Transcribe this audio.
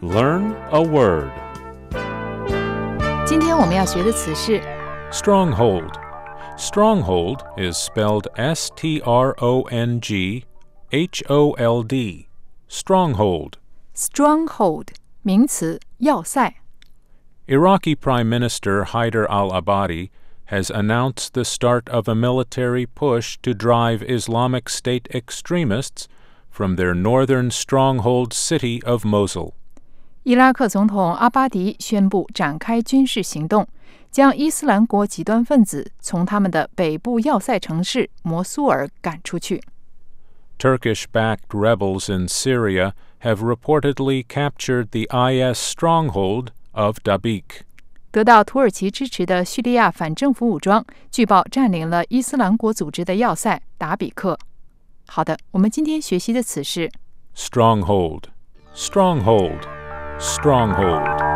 Learn a word. 今天我们要学的词是 Stronghold. Stronghold is spelled S-T-R-O-N-G-H-O-L-D. Stronghold. stronghold 名词要塞。 Iraqi Prime Minister Haider al-Abadi has announced the start of a military push to drive Islamic State extremists from their northern stronghold city of Mosul. 伊拉克总统阿巴迪宣布展开军事行动，将伊斯兰国极端分子从他们的北部要塞城市摩苏尔赶出去。 Turkish-backed rebels in Syria have reportedly captured the IS stronghold of Dabiq. 得到土耳其支持的叙利亚反政府武装据报占领了伊斯兰国组织的要塞达比克。好的，我们今天学习的词是 Stronghold. Stronghold. Stronghold.